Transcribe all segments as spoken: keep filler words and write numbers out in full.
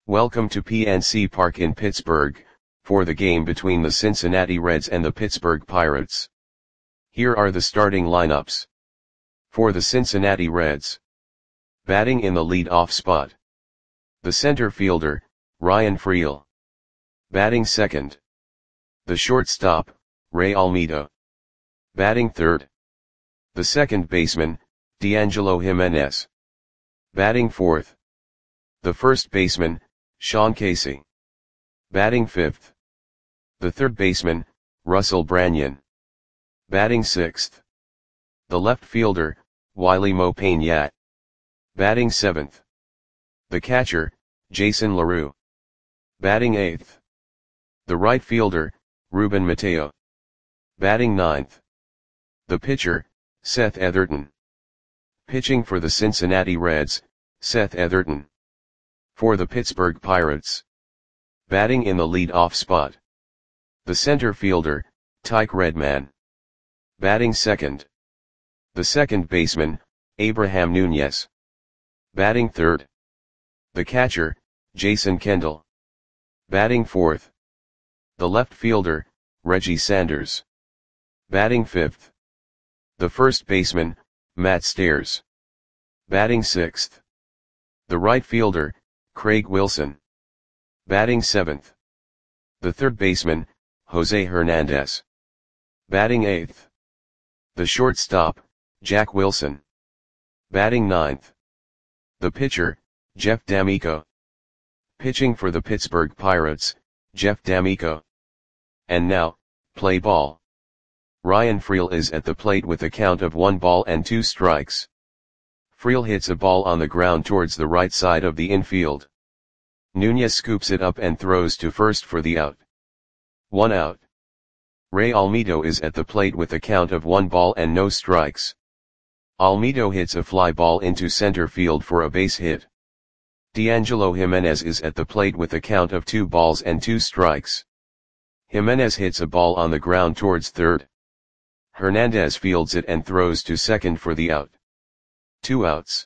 Welcome to P N C Park in Pittsburgh, for the game between the Cincinnati Reds and the Pittsburgh Pirates. Here are the starting lineups. For the Cincinnati Reds. Batting in the lead-off spot. The center fielder, Ryan Freel. Batting second. The shortstop, Ray Almeida. Batting third. The second baseman, D'Angelo Jimenez. Batting fourth. The first baseman, Sean Casey. Batting fifth. The third baseman, Russell Branyan. Batting sixth. The left fielder, Wily Mo Pena. Batting seventh. The catcher, Jason LaRue. Batting eighth. The right fielder, Ruben Mateo. Batting ninth. The pitcher, Seth Etherton. Pitching for the Cincinnati Reds, Seth Etherton. For the Pittsburgh Pirates. Batting in the lead-off spot. The center fielder, Tyke Redman. Batting second. The second baseman, Abraham Nunez. Batting third. The catcher, Jason Kendall. Batting fourth. The left fielder, Reggie Sanders. Batting fifth. The first baseman, Matt Stairs. Batting sixth. The right fielder, Craig Wilson. Batting seventh. The third baseman, Jose Hernandez. Batting eighth. The shortstop, Jack Wilson. Batting ninth. The pitcher, Jeff D'Amico. Pitching for the Pittsburgh Pirates, Jeff D'Amico. And now, play ball. Ryan Freel is at the plate with a count of one ball and two strikes. Freel hits a ball on the ground towards the right side of the infield. Nunez scoops it up and throws to first for the out. One out. Ray Almeida is at the plate with a count of one ball and no strikes. Almeida hits a fly ball into center field for a base hit. D'Angelo Jimenez is at the plate with a count of two balls and two strikes. Jimenez hits a ball on the ground towards third. Hernandez fields it and throws to second for the out. Two outs.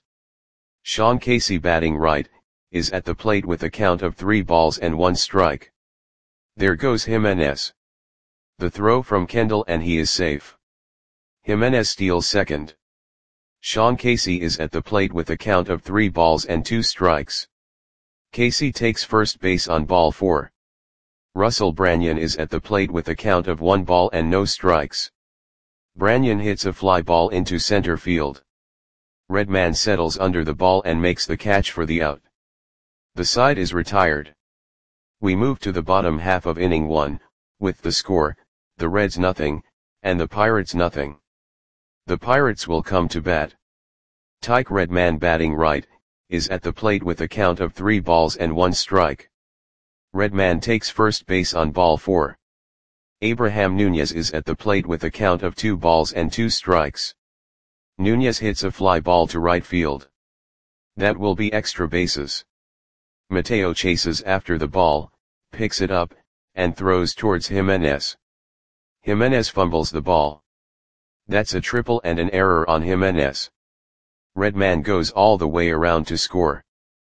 Sean Casey, batting right, is at the plate with a count of three balls and one strike. There goes Jimenez. The throw from Kendall and he is safe. Jimenez steals second. Sean Casey is at the plate with a count of three balls and two strikes. Casey takes first base on ball four. Russell Branyan is at the plate with a count of one ball and no strikes. Branyan hits a fly ball into center field. Redman settles under the ball and makes the catch for the out. The side is retired. We move to the bottom half of inning one, with the score, the Reds nothing, and the Pirates nothing. The Pirates will come to bat. Tyke Redman, batting right, is at the plate with a count of three balls and one strike. Redman takes first base on ball four. Abraham Nunez is at the plate with a count of two balls and two strikes. Nunez hits a fly ball to right field. That will be extra bases. Mateo chases after the ball, picks it up, and throws towards Jimenez. Jimenez fumbles the ball. That's a triple and an error on Jimenez. Redman goes all the way around to score.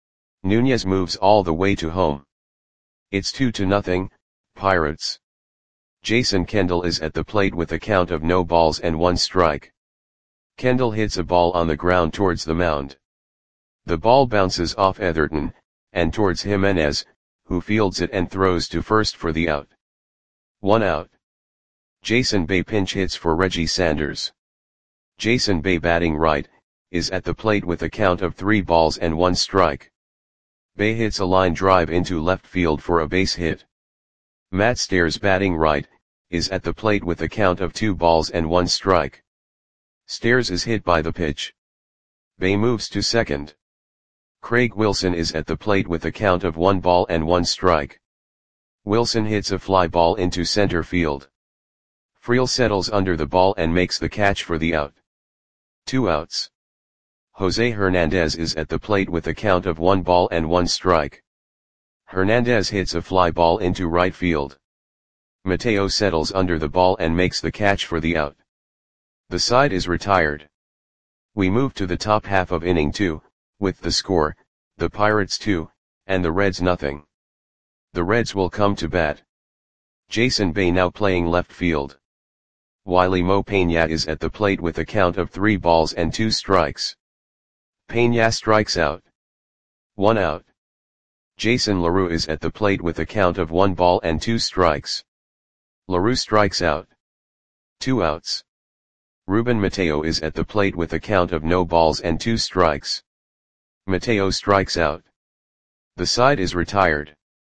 Nunez moves all the way to home. It's two to nothing, Pirates. Jason Kendall is at the plate with a count of no balls and one strike. Kendall hits a ball on the ground towards the mound. The ball bounces off Etherton, and towards Jimenez, who fields it and throws to first for the out. One out. Jason Bay pinch hits for Reggie Sanders. Jason Bay, batting right, is at the plate with a count of three balls and one strike. Bay hits a line drive into left field for a base hit. Matt Stairs, batting right, is at the plate with a count of two balls and one strike. Stairs is hit by the pitch. Bay moves to second. Craig Wilson is at the plate with a count of one ball and one strike. Wilson hits a fly ball into center field. Freel settles under the ball and makes the catch for the out. Two outs. Jose Hernandez is at the plate with a count of one ball and one strike. Hernandez hits a fly ball into right field. Mateo settles under the ball and makes the catch for the out. The side is retired. We move to the top half of inning two, with the score, the Pirates two, and the Reds nothing. The Reds will come to bat. Jason Bay now playing left field. Wily Mo Peña is at the plate with a count of three balls and two strikes. Peña strikes out. One out. Jason LaRue is at the plate with a count of one ball and two strikes. LaRue strikes out. Two outs. Ruben Mateo is at the plate with a count of no balls and two strikes. Mateo strikes out. The side is retired.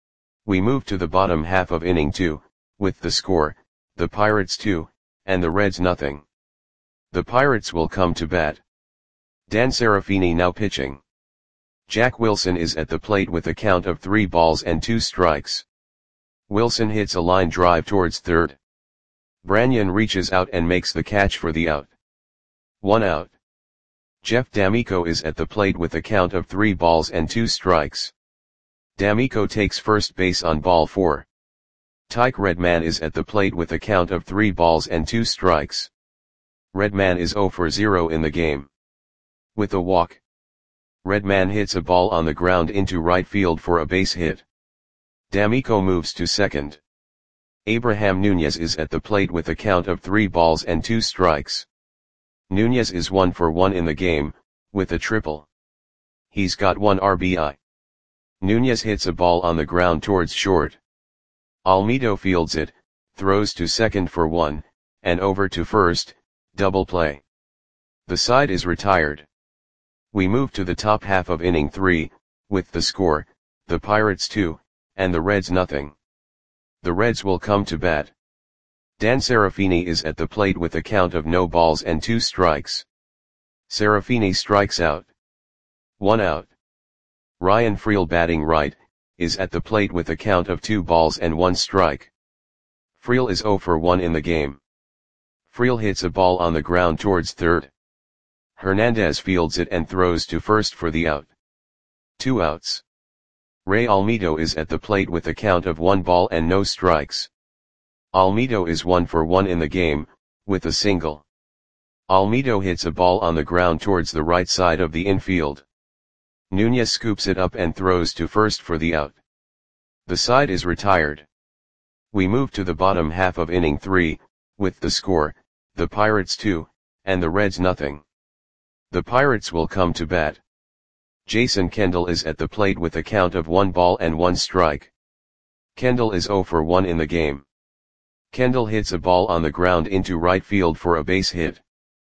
We move to the bottom half of inning two, with the score, the Pirates two, and the Reds nothing. The Pirates will come to bat. Dan Serafini now pitching. Jack Wilson is at the plate with a count of three balls and two strikes. Wilson hits a line drive towards third. Branyan reaches out and makes the catch for the out. One out. Jeff D'Amico is at the plate with a count of three balls and two strikes. D'Amico takes first base on ball four. Tyke Redman is at the plate with a count of three balls and two strikes. Redman is zero for zero in the game. With a walk, Redman hits a ball on the ground into right field for a base hit. D'Amico moves to second. Abraham Nunez is at the plate with a count of three balls and two strikes. Nunez is one for one in the game, with a triple. He's got one R B I. Nunez hits a ball on the ground towards short. Almedo fields it, throws to second for one, and over to first, double play. The side is retired. We move to the top half of inning three, with the score, the Pirates two, and the Reds nothing. The Reds will come to bat. Dan Serafini is at the plate with a count of no balls and two strikes. Serafini strikes out. One out. Ryan Freel batting right, is at the plate with a count of two balls and one strike. Freel is zero for one in the game. Freel hits a ball on the ground towards third. Hernandez fields it and throws to first for the out. Two outs. Ray Almedo is at the plate with a count of one ball and no strikes. Almedo is one for one in the game, with a single. Almedo hits a ball on the ground towards the right side of the infield. Nunez scoops it up and throws to first for the out. The side is retired. We move to the bottom half of inning three, with the score, the Pirates two, and the Reds nothing. The Pirates will come to bat. Jason Kendall is at the plate with a count of one ball and one strike. Kendall is zero for one in the game. Kendall hits a ball on the ground into right field for a base hit.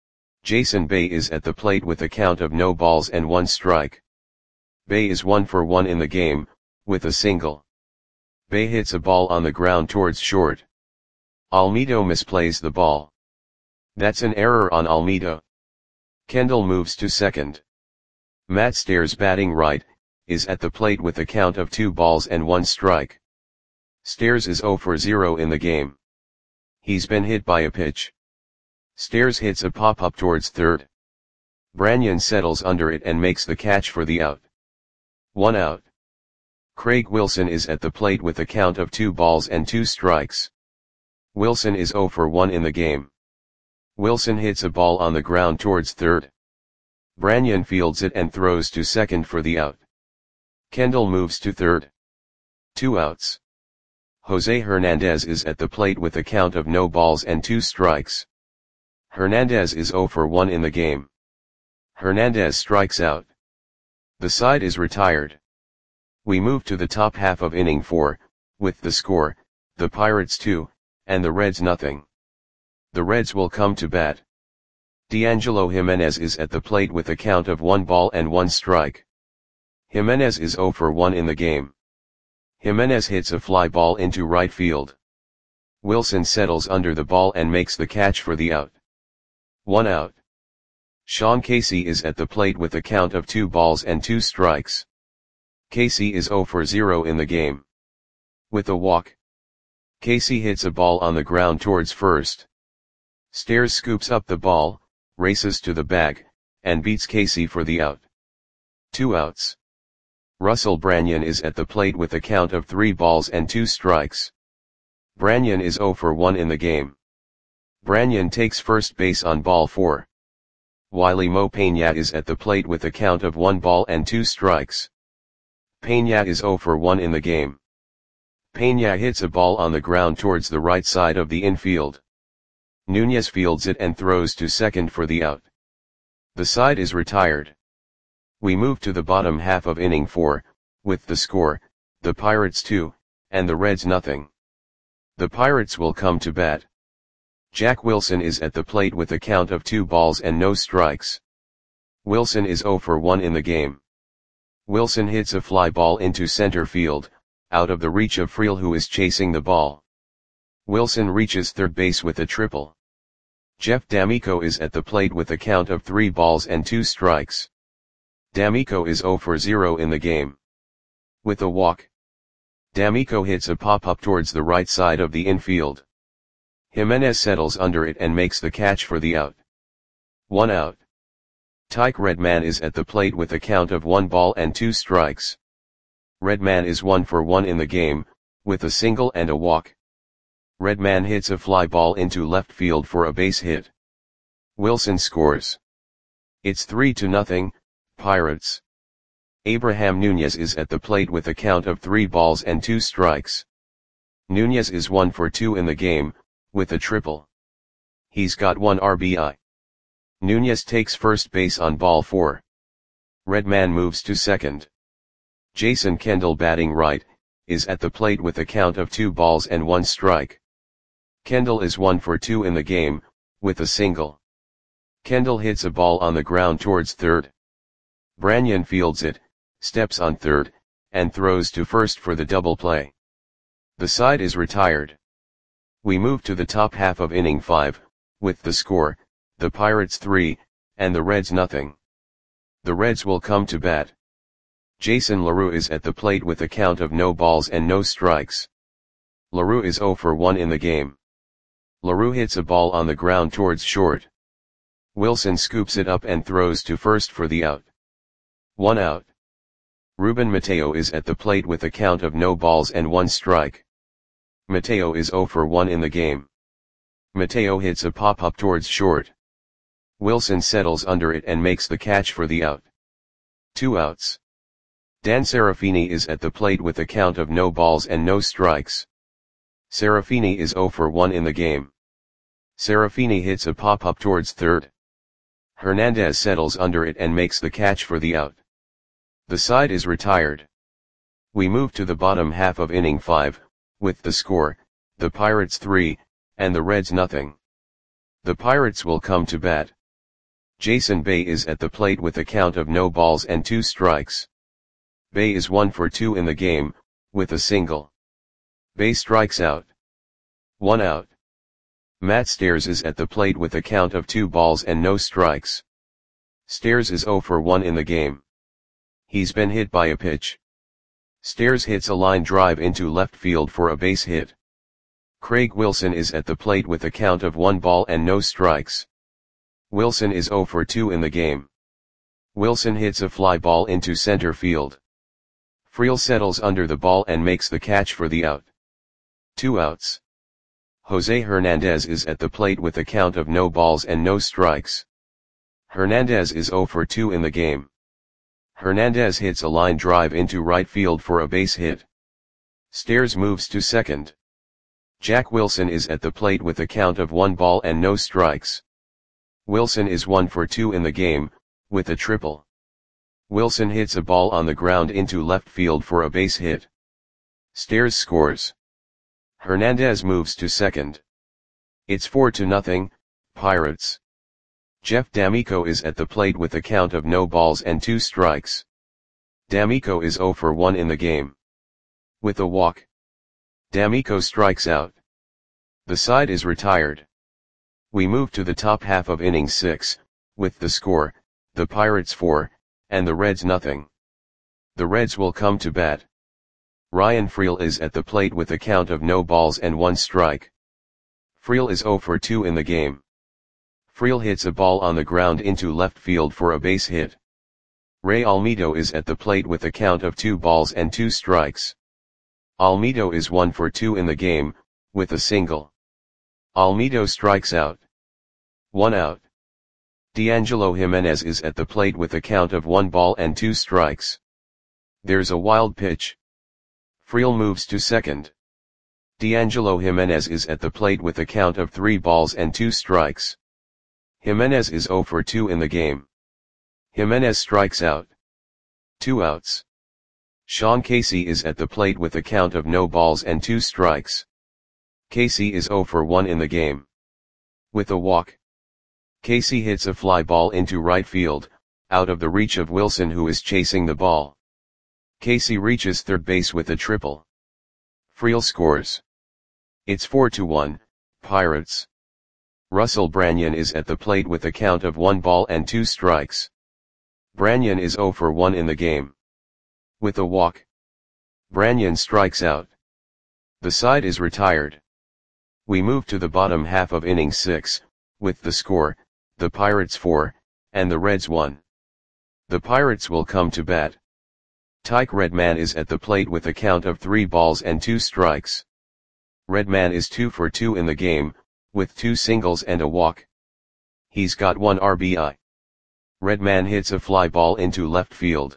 Jason Bay is at the plate with a count of no balls and one strike. Bay is one for one in the game, with a single. Bay hits a ball on the ground towards short. Almedo misplays the ball. That's an error on Almedo. Kendall moves to second. Matt Stairs batting right, is at the plate with a count of two balls and one strike. Stairs is zero for zero in the game. He's been hit by a pitch. Stairs hits a pop-up towards third. Branyan settles under it and makes the catch for the out. One out. Craig Wilson is at the plate with a count of two balls and two strikes. Wilson is zero for one in the game. Wilson hits a ball on the ground towards third. Branyan fields it and throws to second for the out. Kendall moves to third. Two outs. Jose Hernandez is at the plate with a count of no balls and two strikes. Hernandez is zero for one in the game. Hernandez strikes out. The side is retired. We move to the top half of inning four, with the score, the Pirates two, and the Reds nothing. The Reds will come to bat. D'Angelo Jimenez is at the plate with a count of one ball and one strike. Jimenez is zero for one in the game. Jimenez hits a fly ball into right field. Wilson settles under the ball and makes the catch for the out. One out. Sean Casey is at the plate with a count of two balls and two strikes. Casey is zero for zero in the game. With a walk, Casey hits a ball on the ground towards first. Stairs scoops up the ball, races to the bag, and beats Casey for the out. Two outs. Russell Branyan is at the plate with a count of three balls and two strikes. Branyan is zero for one in the game. Branyan takes first base on ball four. Wily Mo Peña is at the plate with a count of one ball and two strikes. Peña is zero for one in the game. Peña hits a ball on the ground towards the right side of the infield. Núñez fields it and throws to second for the out. The side is retired. We move to the bottom half of inning four, with the score, the Pirates two, and the Reds nothing. The Pirates will come to bat. Jack Wilson is at the plate with a count of two balls and no strikes. Wilson is zero for one in the game. Wilson hits a fly ball into center field, out of the reach of Friel, who is chasing the ball. Wilson reaches third base with a triple. Jeff D'Amico is at the plate with a count of three balls and two strikes. D'Amico is zero for zero in the game. With a walk, D'Amico hits a pop-up towards the right side of the infield. Jimenez settles under it and makes the catch for the out. One out. Tyke Redman is at the plate with a count of one ball and two strikes. Redman is one for one in the game, with a single and a walk. Redman hits a fly ball into left field for a base hit. Wilson scores. It's three to nothing, Pirates. Abraham Núñez is at the plate with a count of three balls and two strikes. Núñez is one for two in the game, with a triple. He's got one R B I. Núñez takes first base on ball four. Redman moves to second. Jason Kendall, batting right, is at the plate with a count of two balls and one strike. Kendall is one for two in the game, with a single. Kendall hits a ball on the ground towards third. Branyan fields it, steps on third, and throws to first for the double play. The side is retired. We move to the top half of inning five, with the score, the Pirates three, and the Reds nothing. The Reds will come to bat. Jason LaRue is at the plate with a count of no balls and no strikes. LaRue is zero for one in the game. LaRue hits a ball on the ground towards short. Wilson scoops it up and throws to first for the out. One out. Ruben Mateo is at the plate with a count of no balls and one strike. Mateo is zero for one in the game. Mateo hits a pop-up towards short. Wilson settles under it and makes the catch for the out. Two outs. Dan Serafini is at the plate with a count of no balls and no strikes. Serafini is zero for one in the game. Serafini hits a pop-up towards third. Hernandez settles under it and makes the catch for the out. The side is retired. We move to the bottom half of inning five, with the score, the Pirates three, and the Reds nothing. The Pirates will come to bat. Jason Bay is at the plate with a count of no balls and two strikes. Bay is one for two in the game, with a single. Bay strikes out. One out. Matt Stairs is at the plate with a count of two balls and no strikes. Stairs is zero for one in the game. He's been hit by a pitch. Stairs hits a line drive into left field for a base hit. Craig Wilson is at the plate with a count of one ball and no strikes. Wilson is zero for two in the game. Wilson hits a fly ball into center field. Friel settles under the ball and makes the catch for the out. Two outs. Jose Hernandez is at the plate with a count of no balls and no strikes. Hernandez is zero for two in the game. Hernandez hits a line drive into right field for a base hit. Stairs moves to second. Jack Wilson is at the plate with a count of one ball and no strikes. Wilson is one for two in the game, with a triple. Wilson hits a ball on the ground into left field for a base hit. Stairs scores. Hernandez moves to second. It's four to nothing, Pirates. Jeff D'Amico is at the plate with a count of no balls and two strikes. D'Amico is zero for one in the game. With a walk, D'Amico strikes out. The side is retired. We move to the top half of inning six, with the score, the Pirates four, and the Reds nothing. The Reds will come to bat. Ryan Friel is at the plate with a count of no balls and one strike. Friel is zero for two in the game. Friel hits a ball on the ground into left field for a base hit. Ray Almedo is at the plate with a count of two balls and two strikes. Almedo is one for two in the game, with a single. Almedo strikes out. One out. D'Angelo Jimenez is at the plate with a count of one ball and two strikes. There's a wild pitch. Friel moves to second. D'Angelo Jimenez is at the plate with a count of three balls and two strikes. Jimenez is zero for two in the game. Jimenez strikes out. Two outs. Sean Casey is at the plate with a count of no balls and two strikes. Casey is zero for one in the game. With a walk. Casey hits a fly ball into right field, out of the reach of Wilson, who is chasing the ball. Casey reaches third base with a triple. Friel scores. It's four to one, Pirates. Russell Branyan is at the plate with a count of one ball and two strikes. Branyan is zero for one in the game. With a walk. Branyan strikes out. The side is retired. We move to the bottom half of inning six, with the score, the Pirates four, and the Reds one. The Pirates will come to bat. Tyke Redman is at the plate with a count of three balls and two strikes. Redman is two for two in the game, with two singles and a walk. He's got one R B I. Redman hits a fly ball into left field.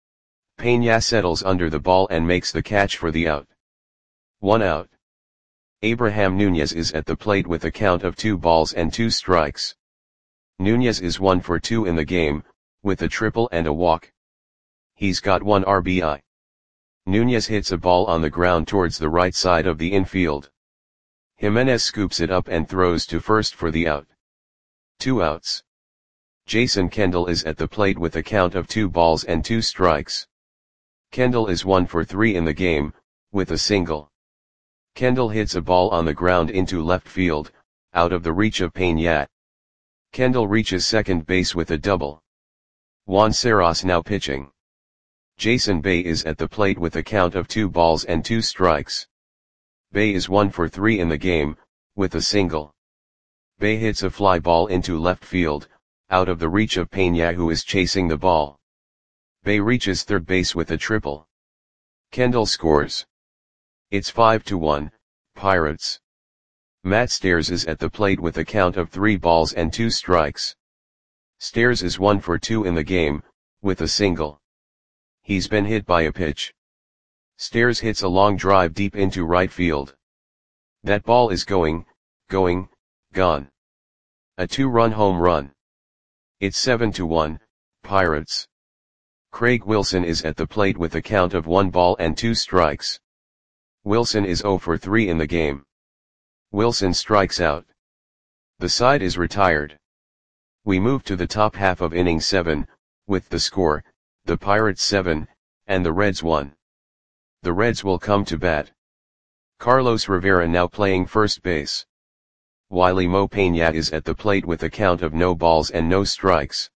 Peña settles under the ball and makes the catch for the out. One out. Abraham Nunez is at the plate with a count of two balls and two strikes. Nunez is one for two in the game, with a triple and a walk. He's got one R B I. Nunez hits a ball on the ground towards the right side of the infield. Jimenez scoops it up and throws to first for the out. Two outs. Jason Kendall is at the plate with a count of two balls and two strikes. Kendall is one for three in the game, with a single. Kendall hits a ball on the ground into left field, out of the reach of Peña. Kendall reaches second base with a double. Juan Serras now pitching. Jason Bay is at the plate with a count of two balls and two strikes. Bay is one for three in the game, with a single. Bay hits a fly ball into left field, out of the reach of Peña, who is chasing the ball. Bay reaches third base with a triple. Kendall scores. It's five to one, Pirates. Matt Stairs is at the plate with a count of three balls and two strikes. Stairs is one for two in the game, with a single. He's been hit by a pitch. Stairs hits a long drive deep into right field. That ball is going, going, gone. A two-run home run. It's seven to one, Pirates. Craig Wilson is at the plate with a count of one ball and two strikes. Wilson is zero for three in the game. Wilson strikes out. The side is retired. We move to the top half of inning seven, with the score, the Pirates seven, and the Reds one. The Reds will come to bat. Carlos Rivera now playing first base. Wiley Mo Peña is at the plate with a count of no balls and no strikes.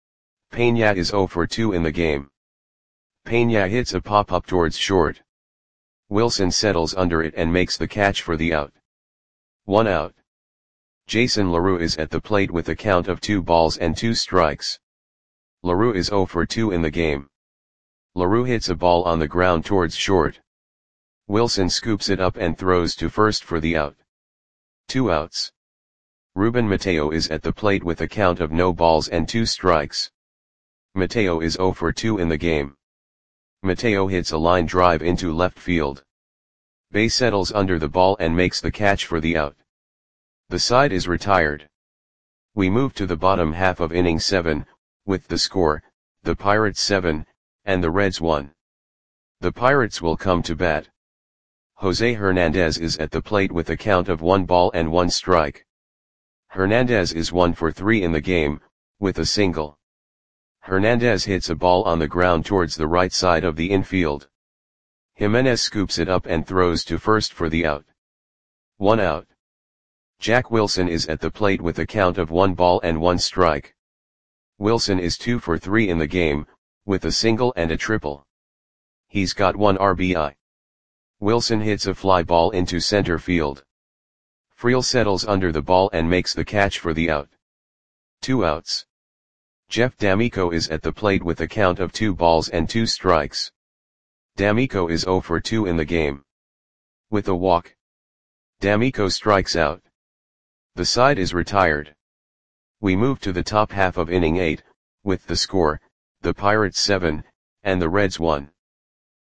Peña is zero for two in the game. Peña hits a pop-up towards short. Wilson settles under it and makes the catch for the out. One out. Jason LaRue is at the plate with a count of two balls and two strikes. LaRue is zero for two in the game. LaRue hits a ball on the ground towards short. Wilson scoops it up and throws to first for the out. Two outs. Ruben Mateo is at the plate with a count of no balls and two strikes. Mateo is zero for two in the game. Mateo hits a line drive into left field. Bay settles under the ball and makes the catch for the out. The side is retired. We move to the bottom half of inning seven, with the score, the Pirates seven, and the Reds one. The Pirates will come to bat. Jose Hernandez is at the plate with a count of one ball and one strike. Hernandez is one for three in the game, with a single. Hernandez hits a ball on the ground towards the right side of the infield. Jimenez scoops it up and throws to first for the out. One out. Jack Wilson is at the plate with a count of one ball and one strike. Wilson is two for three in the game, with a single and a triple. He's got one R B I. Wilson hits a fly ball into center field. Friel settles under the ball and makes the catch for the out. Two outs. Jeff D'Amico is at the plate with a count of two balls and two strikes. D'Amico is zero for two in the game. With a walk. D'Amico strikes out. The side is retired. We move to the top half of inning eight, with the score, the Pirates seven, and the Reds one.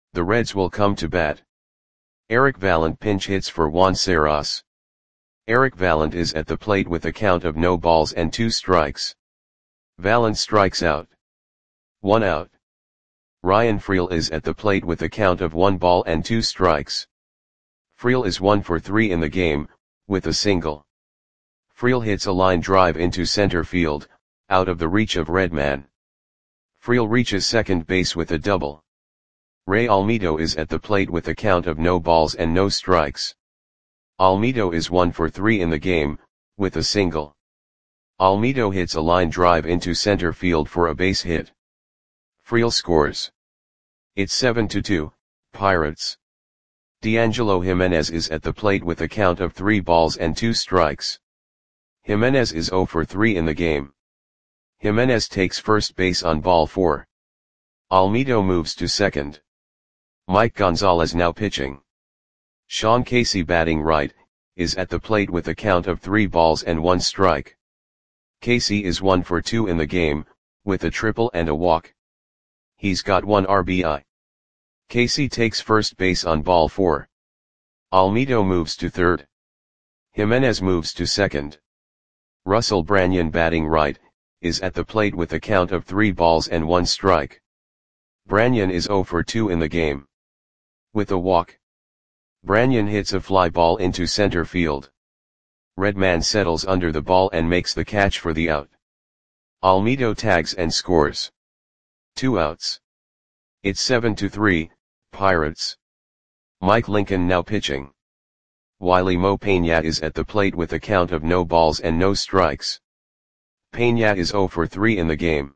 The Reds will come to bat. Eric Vallant pinch hits for Juan Serras. Eric Vallant is at the plate with a count of no balls and two strikes. Vallant strikes out. One out. Ryan Freel is at the plate with a count of one ball and two strikes. Freel is one for three in the game, with a single. Freel hits a line drive into center field, out of the reach of Redman. Freel reaches second base with a double. Ray Almedo is at the plate with a count of no balls and no strikes. Almedo is one for three in the game, with a single. Almedo hits a line drive into center field for a base hit. Freel scores. It's seven to two, Pirates. D'Angelo Jimenez is at the plate with a count of three balls and two strikes. Jimenez is zero for three in the game. Jimenez takes first base on ball four. Almedo moves to second. Mike Gonzalez now pitching. Sean Casey batting right, is at the plate with a count of three balls and one strike. Casey is one for two in the game, with a triple and a walk. He's got one R B I. Casey takes first base on ball four. Almedo moves to third. Jimenez moves to second. Russell Branyan batting right, is at the plate with a count of three balls and one strike. Branyan is zero for two in the game. With a walk. Branyan hits a fly ball into center field. Redman settles under the ball and makes the catch for the out. Almedo tags and scores. Two outs. It's seven to three, Pirates. Mike Lincoln now pitching. Wiley Mo Peña is at the plate with a count of no balls and no strikes. Peña is zero for three in the game.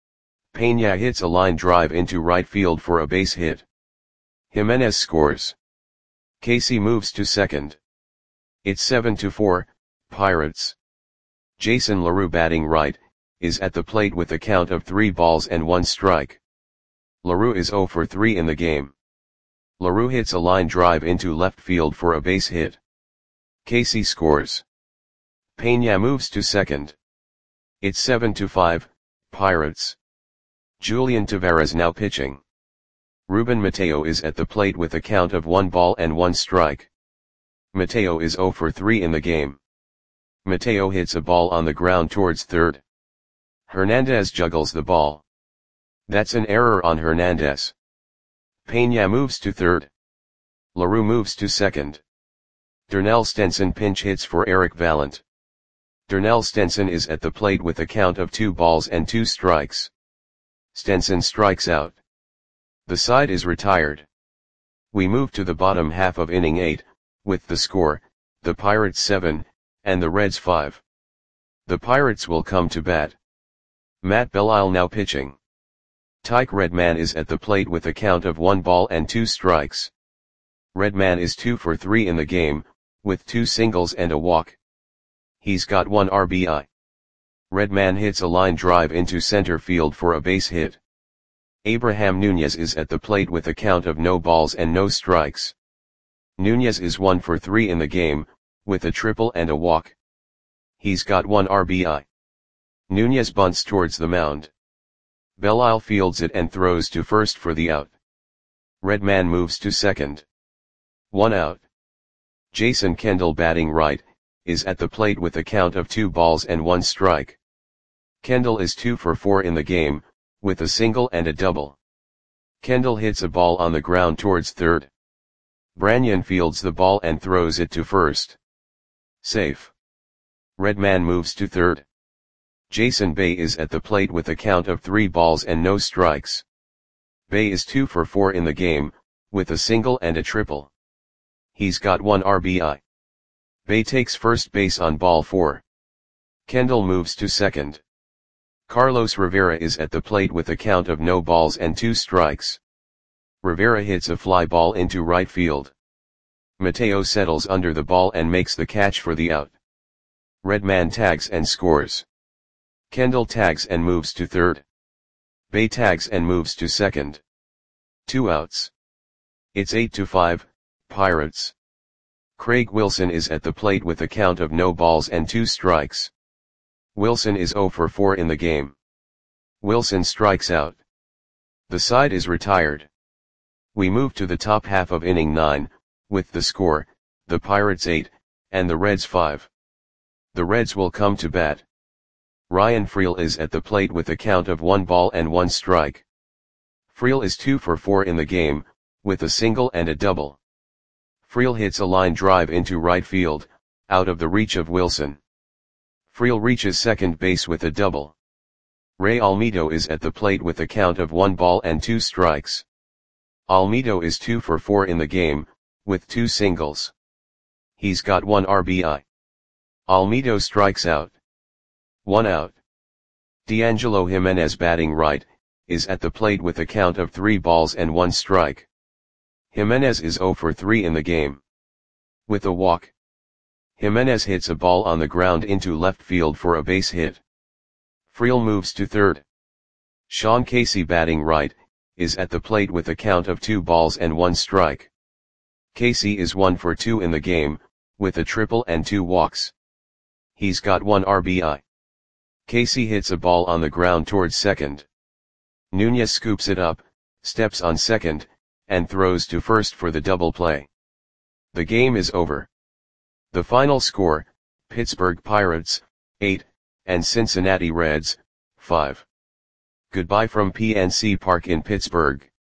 Peña hits a line drive into right field for a base hit. Jimenez scores. Casey moves to second. It's seven to four, Pirates. Jason LaRue batting right, is at the plate with a count of three balls and one strike. LaRue is zero for three in the game. LaRue hits a line drive into left field for a base hit. Casey scores. Peña moves to second. It's seven to five, Pirates. Julian Taveras now pitching. Ruben Mateo is at the plate with a count of one ball and one strike. Mateo is zero for three in the game. Mateo hits a ball on the ground towards third. Hernandez juggles the ball. That's an error on Hernandez. Peña moves to third. LaRue moves to second. Darnell Stenson pinch hits for Eric Vallant. Darnell Stenson is at the plate with a count of two balls and two strikes. Stenson strikes out. The side is retired. We move to the bottom half of inning eight, with the score, the Pirates seven, and the Reds five. The Pirates will come to bat. Matt Belisle now pitching. Tyke Redman is at the plate with a count of one ball and two strikes. Redman is two for three in the game, with two singles and a walk. He's got one R B I. Redman hits a line drive into center field for a base hit. Abraham Nunez is at the plate with a count of no balls and no strikes. Nunez is one for three in the game, with a triple and a walk. He's got one R B I. Nunez bunts towards the mound. Belisle fields it and throws to first for the out. Redman moves to second. One out. Jason Kendall batting right, is at the plate with a count of two balls and one strike. Kendall is two for four in the game, with a single and a double. Kendall hits a ball on the ground towards third. Branyan fields the ball and throws it to first. Safe. Redman moves to third. Jason Bay is at the plate with a count of three balls and no strikes. Bay is two for four in the game, with a single and a triple. He's got one R B I. Bay takes first base on ball four. Kendall moves to second. Carlos Rivera is at the plate with a count of no balls and two strikes. Rivera hits a fly ball into right field. Mateo settles under the ball and makes the catch for the out. Redman tags and scores. Kendall tags and moves to third. Bay tags and moves to second. Two outs. It's eight to five, Pirates. Craig Wilson is at the plate with a count of no balls and two strikes. Wilson is zero for four in the game. Wilson strikes out. The side is retired. We move to the top half of inning nine, with the score, the Pirates eight, and the Reds five. The Reds will come to bat. Ryan Freel is at the plate with a count of one ball and one strike. Freel is two for four in the game, with a single and a double. Freel hits a line drive into right field, out of the reach of Wilson. Freel reaches second base with a double. Ray Almedo is at the plate with a count of one ball and two strikes. Almedo is two for four in the game, with two singles. He's got one R B I. Almedo strikes out. One out. D'Angelo Jimenez, batting right, is at the plate with a count of three balls and one strike. Jimenez is zero for three in the game. With a walk. Jimenez hits a ball on the ground into left field for a base hit. Freel moves to third. Sean Casey, batting right, is at the plate with a count of two balls and one strike. Casey is one for two in the game, with a triple and two walks. He's got one R B I. Casey hits a ball on the ground towards second. Nunez scoops it up, steps on second, and throws to first for the double play. The game is over. The final score, Pittsburgh Pirates, eight, and Cincinnati Reds, five. Goodbye from P N C Park in Pittsburgh.